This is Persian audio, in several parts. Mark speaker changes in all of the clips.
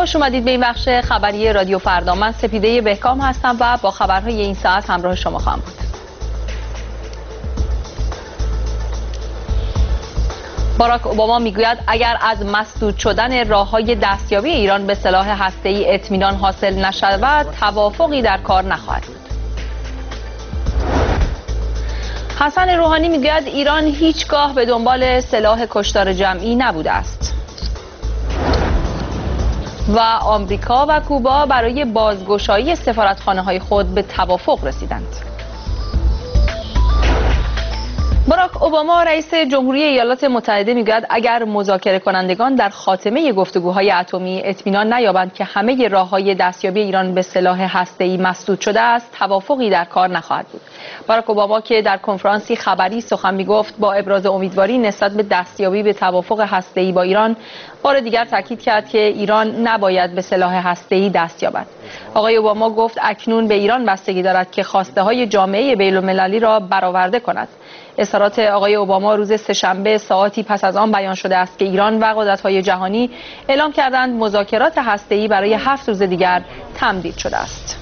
Speaker 1: خوش اومدید به این بخش خبری رادیو فردا. من سپیده بهکام هستم و با خبرهای این ساعت همراه شما خواهم بود. باراک اوباما میگوید اگر از مسدود شدن راه‌های دستیابی ایران به سلاح هسته‌ای اطمینان حاصل نشود، توافقی در کار نخواهد بود. حسن روحانی میگوید ایران هیچگاه به دنبال سلاح کشتار جمعی نبوده است. و آمریکا و کوبا برای بازگشایی سفارتخانه‌های خود به توافق رسیدند. باراک اوباما رئیس جمهوری ایالات متحده میگوید اگر مذاکره کنندگان در خاتمه گفتگوهای اتمی اطمینان نیابند که همه راه‌های دستیابی ایران به سلاح هسته‌ای مسدود شده است، توافقی در کار نخواهد بود. باراک اوباما که در کنفرانسی خبری سخن میگفت با ابراز امیدواری نسبت به دستیابی به توافق هسته‌ای با ایران، بار دیگر تاکید کرد که ایران نباید به سلاح هسته‌ای دست یابد. آقای اوباما گفت اکنون به ایران بستگی دارد که خواسته‌های جامعه بین‌المللی را برآورده کند. اظهارات آقای اوباما روز سه‌شنبه ساعاتی پس از آن بیان شده است که ایران و قدرت‌های جهانی اعلام کردند مذاکرات هسته‌ای برای 7 روز دیگر تمدید شده است.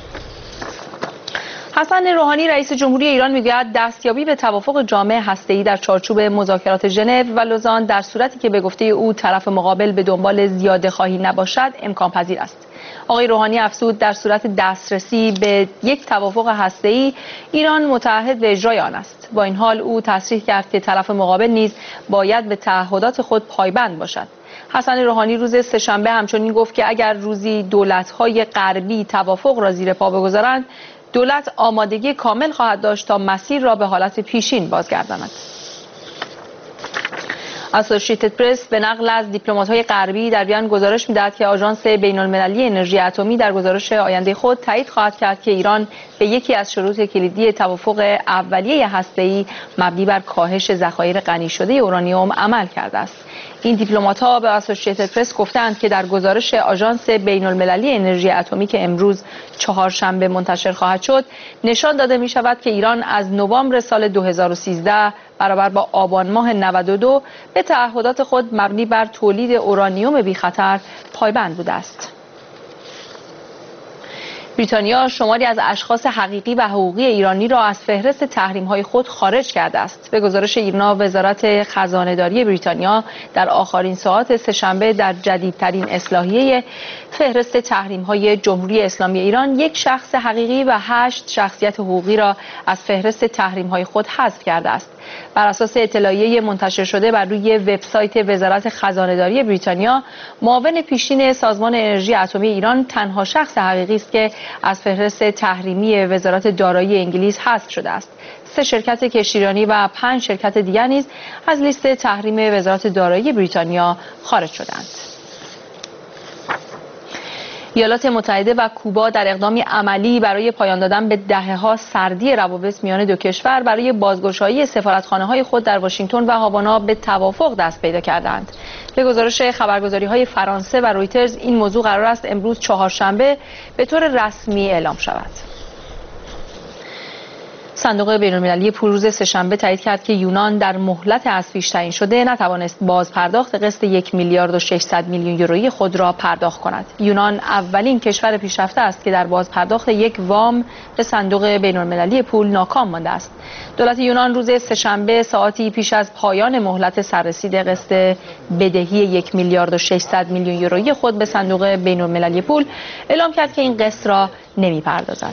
Speaker 1: حسن روحانی رئیس جمهوری ایران میگوید دستیابی به توافق جامع هسته‌ای در چارچوب مذاکرات ژنو و لوزان در صورتی که به گفته او طرف مقابل به دنبال زیاده خواهی نباشد امکان پذیر است. آقای روحانی افزود در صورت دسترسی به یک توافق هسته‌ای ایران متعهد به اجرای آن است. با این حال او تصریح کرد که طرف مقابل نیز باید به تعهدات خود پایبند باشد. حسن روحانی روز سه‌شنبه همچنین گفت که اگر روزی دولت‌های غربی توافق را زیر پا بگذارند، دولت آمادگی کامل خواهد داشت تا مسیر را به حالت پیشین بازگرداند. اسوسییتد پرس به نقل از دیپلمات‌های غربی در بیان گزارش می‌دهد که آژانس بین‌المللی انرژی اتمی در گزارش آینده خود تایید خواهد کرد که ایران به یکی از شروط کلیدی توافق اولیه هسته‌ای مبنی بر کاهش ذخایر غنی شده اورانیوم عمل کرده است. این دیپلمات‌ها به اسوسییتد پرس گفتند که در گزارش آژانس بین‌المللی انرژی اتمی که امروز چهارشنبه منتشر خواهد شد، نشان داده می‌شود که ایران از نوامبر سال 2013 برابر با آبان ماه 92 به تعهدات خود مبنی بر تولید اورانیوم بی خطر پایبند بوده است. بریتانیا شماری از اشخاص حقیقی و حقوقی ایرانی را از فهرست تحریم‌های خود خارج کرده است. به گزارش ایرنا، وزارت خزانه‌داری بریتانیا در آخرین ساعات سه‌شنبه در جدیدترین اصلاحیه فهرست تحریم‌های جمهوری اسلامی ایران یک شخص حقیقی و 8 شخصیت حقوقی را از فهرست تحریم‌های خود حذف کرده است. بر اساس اطلاعیه منتشر شده بر روی وبسایت وزارت خزانه‌داری بریتانیا، معاون پیشین سازمان انرژی اتمی ایران تنها شخص حقیقی است که از فهرست تحریمی وزارت دارایی انگلیس حذف شده است. 3 شرکت کشتیرانی و 5 شرکت دیگر نیز از لیست تحریم وزارت دارایی بریتانیا خارج شدند. ایالات متحده و کوبا در اقدامی عملی برای پایان دادن به دهه‌ها سردی روابط میان دو کشور برای بازگشایی سفارتخانه‌های خود در واشنگتن و هاوانا به توافق دست پیدا کردند. به گزارش خبرگزاری‌های فرانسه و رویترز این موضوع قرار است امروز چهارشنبه به طور رسمی اعلام شود. صندوق بین‌المللی پول روز سه‌شنبه تایید کرد که یونان در مهلت از پیش تعیین شده نتوانست بازپرداخت قسط 1 میلیارد و 600 میلیون یورویی خود را پرداخت کند. یونان اولین کشور پیشرفته است که در بازپرداخت یک وام به صندوق بین‌المللی پول ناکام مانده است. دولت یونان روز سه‌شنبه ساعتی پیش از پایان مهلت سررسید قسط بدهی 1 میلیارد و 600 میلیون یورویی خود به صندوق بین‌المللی پول اعلام کرد که این قسط را نمی‌پردازد.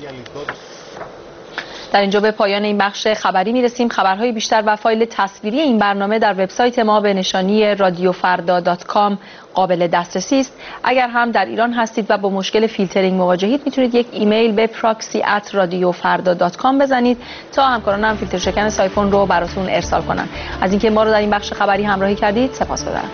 Speaker 1: در اینجا به پایان این بخش خبری میرسیم. خبرهای بیشتر و فایل تصویری این برنامه در وبسایت ما به نشانی radiofarda.com قابل دسترسی است. اگر هم در ایران هستید و با مشکل فیلترینگ مواجهید، میتونید یک ایمیل به proxy@radiofarda.com بزنید تا همکارانم فیلتر شکن سایفون رو براتون ارسال کنن. از اینکه ما رو در این بخش خبری همراهی کردید سپاسگزارم.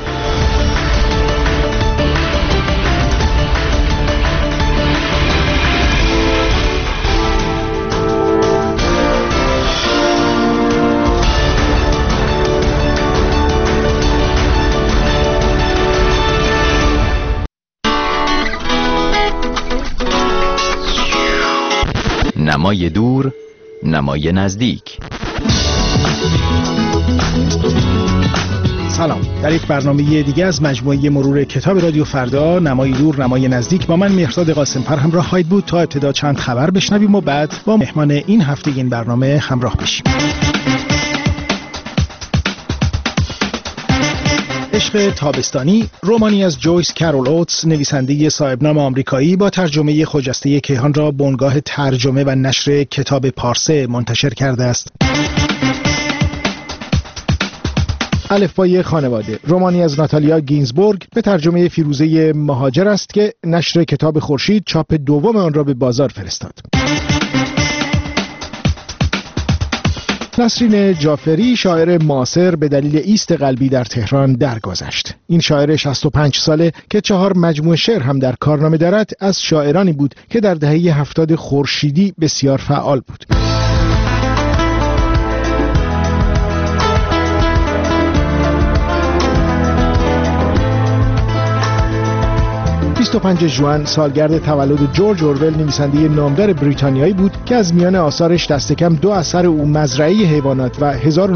Speaker 2: نمای دور، نمای نزدیک.
Speaker 3: سلام. در یک برنامه دیگه از مجموعه مرور کتاب رادیو فردا، نمای دور نمای نزدیک، با من مهرداد قاسم‌فر همراه خواهید بود تا ابتدا چند خبر بشنویم و بعد با مهمان این هفته این برنامه همراه بشیم. عشق تابستانی، رمانی از جویس کارول اوتس، نویسنده صاحبنام آمریکایی، با ترجمه خجسته کیهان را بنگاه ترجمه و نشر کتاب پارسه منتشر کرده است. الفبای خانواده، رمانی از ناتالیا گینزبورگ به ترجمه فیروزه مهاجر است که نشر کتاب خورشید چاپ دوم آن را به بازار فرستاد. نسرین جعفری، شاعر معاصر، به دلیل ایست قلبی در تهران درگذشت. این شاعر 65 ساله که 4 مجموعه شعر هم در کارنامه دارد، از شاعرانی بود که در دهه 70 خورشیدی بسیار فعال بود. 25 ژوئن سالگرد تولد جورج اورول، نویسنده نامدار بریتانیایی بود که از میان آثارش دست کم 2 اثر او، مزرعه حیوانات و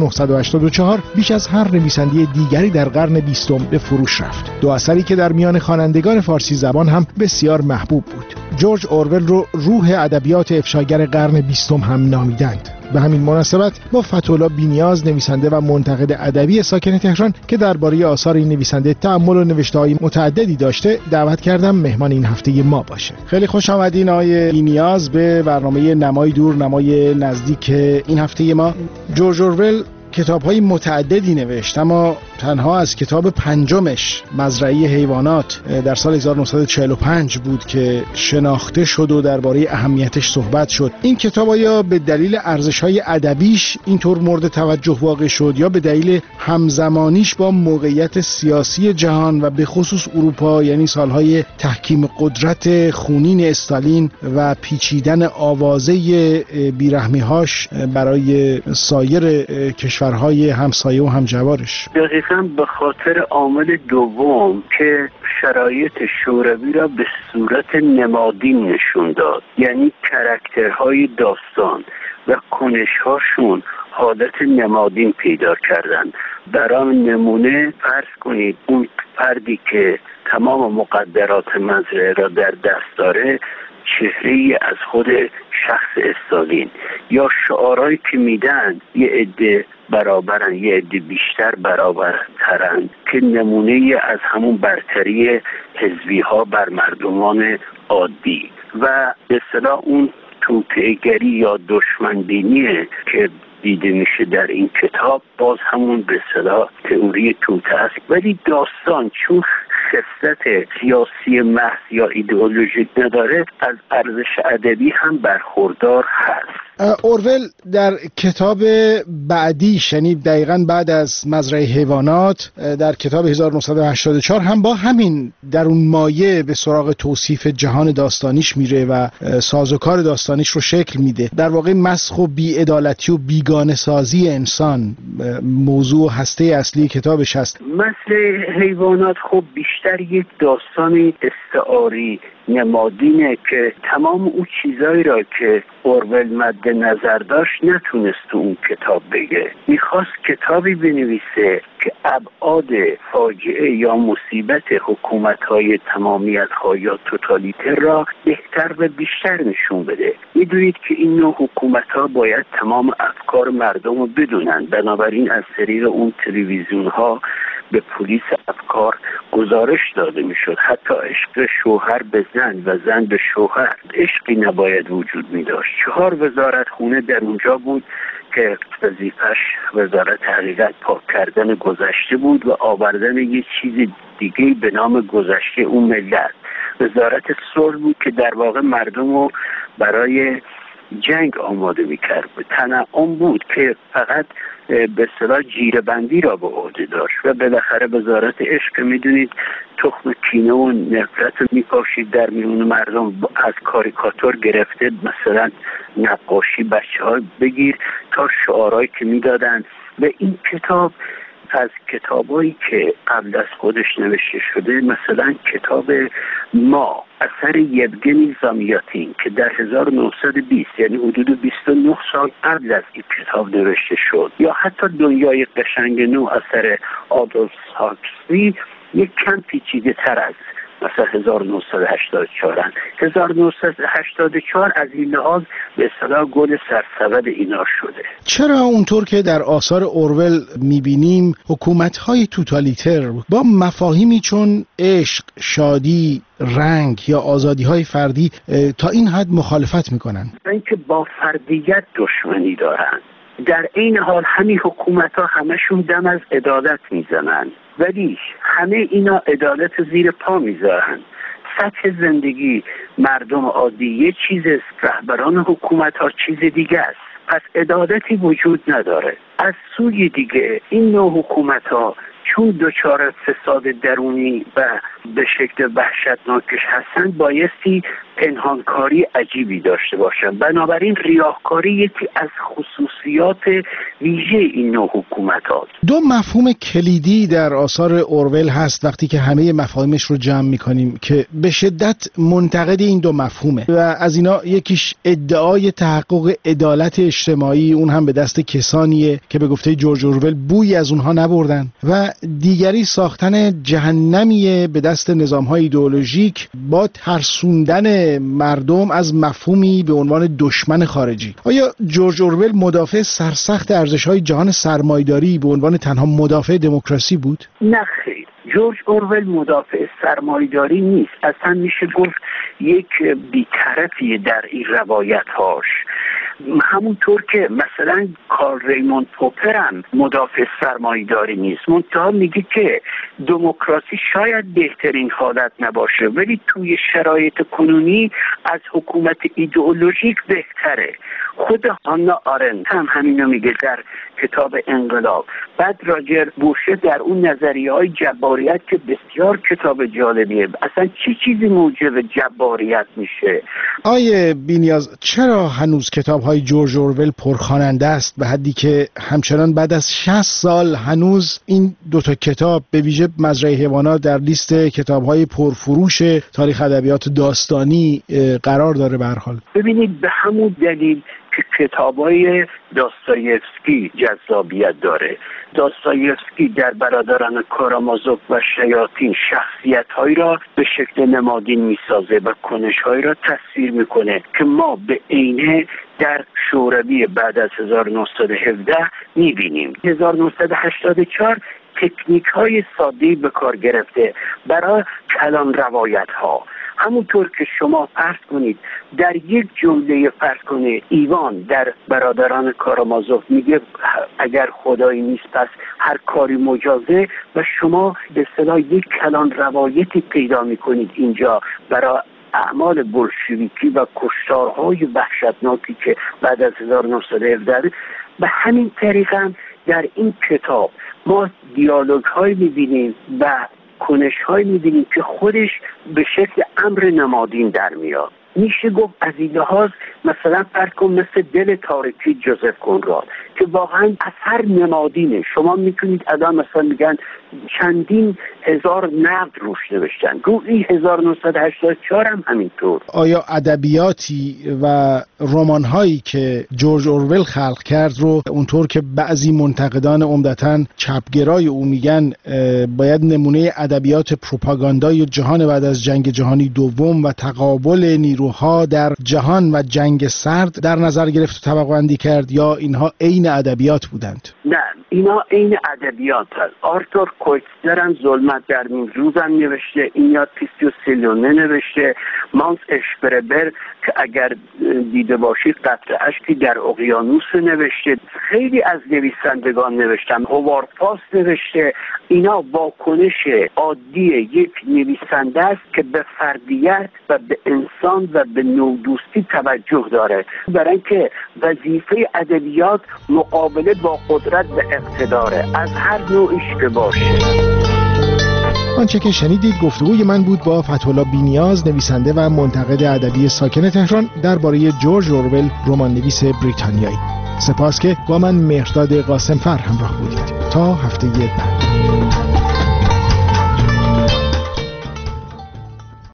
Speaker 3: 1984، بیش از هر نویسنده دیگری در قرن 20 به فروش رفت. 2 اثری که در میان خوانندگان فارسی زبان هم بسیار محبوب بود. جورج اورول رو روح ادبیات افشاگر قرن 20 هم نامیدند. به همین مناسبت با فتح‌الله بی‌نیاز، نویسنده و منتقد ادبی ساکن تهران که درباره آثار این نویسنده تأمل و نوشته‌های متعددی داشته، دعوت کردم مهمان این هفته ما باشه. خیلی خوش آمدین آقای بی‌نیاز به برنامه نمای دور نمای نزدیک این هفته ما. جورج اورول کتاب‌های متعددی نوشت، اما تنها از کتاب 5مش، مزرعه حیوانات، در سال 1945 بود که شناخته شد و درباره اهمیتش صحبت شد. این کتاب آیا به دلیل ارزش‌های ادبیش اینطور مورد توجه واقع شد یا به دلیل همزمانیش با موقعیت سیاسی جهان و به خصوص اروپا، یعنی سالهای تحکیم قدرت خونین استالین و پیچیدن آوازه بیرحمی‌هاش برای سایر کشورهای همسایه و همجوارش؟
Speaker 4: دقیقاً به خاطر عامل دوم که شرایط شوروی را به صورت نمادین نشون داد، یعنی کاراکترهای داستان و کنش‌هاشون حالت نمادین پیدا کردن. در آن نمونه فرض کنید اون فردی که تمام مقدرات مزرعه را در دست داره چهره‌ای از خود شخص استالین، یا شعارهایی که میدن یه عده برابرن، یه عده بیشتر برابرترن، که نمونه از همون برتری حزبی‌ها بر مردمان عادی و به اصطلاح اون توطئه‌گری یا دشمنبینی که دیده میشه در این کتاب، باز همون به اصطلاح تئوری توطئه است. ولی داستان چون خصلت سیاسی محض یا ایدئولوژیک نداره، از ارزش ادبی هم برخوردار هست.
Speaker 3: اورول در کتاب بعدی، یعنی دقیقاً بعد از مزرعه حیوانات، در کتاب 1984 هم با همین درون مایه به سراغ توصیف جهان داستانیش میره و سازوکار داستانیش رو شکل میده. در واقع مسخ و بی‌عدالتی و بیگانه سازی انسان موضوع هسته اصلی کتابش هست.
Speaker 4: مزرعه حیوانات خب بیشتر یک داستانی استعاری نمادینه که تمام اون چیزایی را که اورول مد نظر داشت نتونست تو اون کتاب بگه. میخواست کتابی بنویسه که ابعاد فاجعه یا مصیبت حکومت‌های تمامیت‌خواه یا توتالیتر را بهتر و بیشتر نشون بده. میدونید که این نوع حکومت‌ها باید تمام افکار مردم رو بدونن، بنابراین از طریق اون تلویزیون‌ها به پلیس افکار گزارش داده میشد. حتی عشق شوهر به زن و زن به شوهر عشقی نباید وجود می داشت. 4 وزارتخونه در اونجا بود که وظیفش وزارت حقیقت پاک کردن گذشته بود و آوردن یه چیز دیگه به نام گذشته اون ملت. وزارت صلح بود که در واقع مردم رو برای جنگ آماده میکرد. تنعم بود که فقط به اصطلاح جیره‌بندی را به عهده داشت. و بالاخره وزارت عشق میدونید تخم کینه و نفرت رو میپاشید در میون مردم، از کاریکاتور گرفته مثلا نقاشی بچه‌ها بگیر تا شعارهایی که میدادن. و این کتاب از کتابایی که قبل از خودش نوشته شده، مثلا کتاب ما اثر یوگنی زامیاتین که در 1920 یعنی حدود 29 سال قبل از این کتاب نوشته شد، یا حتی دنیای قشنگ نو اثر آدولف هاکسلی یک کم پیچیده تر از مثلا 1984 1984 از این لحاظ به اصطلاح گل سرسبد اینا شده.
Speaker 3: چرا اونطور که در آثار اورول میبینیم حکومت‌های توتالیتر با مفاهیمی چون عشق، شادی، رنگ یا آزادی‌های فردی تا این حد مخالفت میکنن؟
Speaker 4: اینکه با فردیت دشمنی دارن. در این حال همین حکومت‌ها همشون دم از عدالت میزنن، ولی همه اینا عدالت زیر پا میذارن. سطح زندگی مردم عادی یه چیز است، رهبران حکومت‌ها چیز دیگه است. پس عدالتی وجود نداره. از سوی دیگه این نوع حکومت‌ها چون دچار فساد درونی و به شکل وحشتناکش هستن بایستی پنهانکاری عجیبی داشته باشن. بنابراین ریاکاری یکی از خصوصیات ویژه این نوع حکومت هاست.
Speaker 3: دو مفهوم کلیدی در آثار اورول هست وقتی که همه مفاهیمش رو جمع میکنیم که به شدت منتقد این دو مفهومه و از اینا یکیش ادعای تحقق عدالت اجتماعی، اون هم به دست کسانیه که به گفته جورج اورول بویی از اونها نبردن، و دیگری ساختن جهنمیه به دست نظام‌های ایدئولوژیک با ترسوندن مردم از مفهومی به عنوان دشمن خارجی. آیا جورج اورول مدافع سرسخت ارزش‌های جهان سرمایه‌داری به عنوان تنها مدافع دموکراسی بود؟
Speaker 4: نه خیر، جورج اورول مدافع سرمایه‌داری نیست. اصلا میشه گفت یک بی‌طرفی در این روایت‌هاش. همونطور که مثلا کارل ریموند پوپر هم مدافع سرمایه‌داری نیست، منتها میگه که دموکراسی شاید بهترین حالت نباشه ولی توی شرایط کنونی از حکومت ایدئولوژیک بهتره. خود هانا آرنت هم همینو میگه در کتاب انقلاب. بعد راجر بوشه در اون نظریه‌های جباریت که بسیار کتاب جالبیه، اصلا چی چیزی موجب جباریت میشه؟
Speaker 3: آیه بی‌نیاز، چرا هنوز کتاب‌های جورج اورول پرخواننده است به حدی که همچنان بعد از 60 سال هنوز این دوتا کتاب به ویژه مزرعه حیوانات در لیست کتاب‌های پرفروش تاریخ ادبیات داستانی قرار داره؟ به هر حال
Speaker 4: ببینید، به همون دلیل که کتابای داستایفسکی جذابیت داره. داستایفسکی در برادران کارامازوف و شیاطین شخصیت‌هایی را به شکل نمادین میسازه و کنش‌هایی را تصویر میکنه که ما به عینه در شوروی بعد از 1917 میبینیم. 1984 تکنیک‌های ساده‌ای به کار گرفته برای کلان روایت‌ها. همونطور که شما فرض کنید در یک جمله فرض کنید ایوان در برادران کارامازوف میگه اگر خدایی نیست پس هر کاری مجازه، و شما به اصطلاح یک کلان روایتی پیدا میکنید اینجا برای اعمال بولشویکی و کشتارهای وحشتناکی که بعد از 1917. به همین طریق هم در این کتاب ما دیالوگ های میبینیم و کنش های میبینیم که خودش به شکل امر نمادین در میاد. میشه گفت از این لحاظ مثلا فرض کن مثل دل تاریکی جوزف کنراد که واقعا اثر نمادینه. شما میتونید الان مثلا میگن چندین هزار نقد روش نوشتن، گویی 1984 هم همینطور.
Speaker 3: آیا ادبیاتی و رمان‌هایی که جورج اورول خلق کرد رو اونطور که بعضی منتقدان عمدتاً چپگرای او میگن باید نمونه ادبیات پروپاگاندای جهان بعد از جنگ جهانی دوم و تقابل نیروها در جهان و جنگ سرد در نظر گرفت و طبقه بندی کرد، یا اینها عین ادبیات بودند؟
Speaker 4: نه، اینا عین ادبیات هست. آرتور کویتزر هم ظلمت در میمروز هم نوشته، اینیا پیستیو سیلونه نوشته، مانس اشپربر که اگر دیده باشید قطره اشکی در اقیانوس نوشته، خیلی از نویسندگان نوشتن، هوارد فاست نوشته. اینا واکنش عادی یک نویسنده است که به فردیت و به انسان و به نودوستی توجه داره، برای اینکه وظیفه ادبیات مقابله با قدرت و اقتداره از هر نوعش که باشه.
Speaker 3: آنچه که شنیدید گفتگوی من بود با فتح‌الله بی‌نیاز، نویسنده و منتقد ادبی ساکن تهران، درباره جورج اورول، رمان‌نویس بریتانیایی. سپاس که با من مهرداد قاسمفر همراه بودید. تا هفته بعد.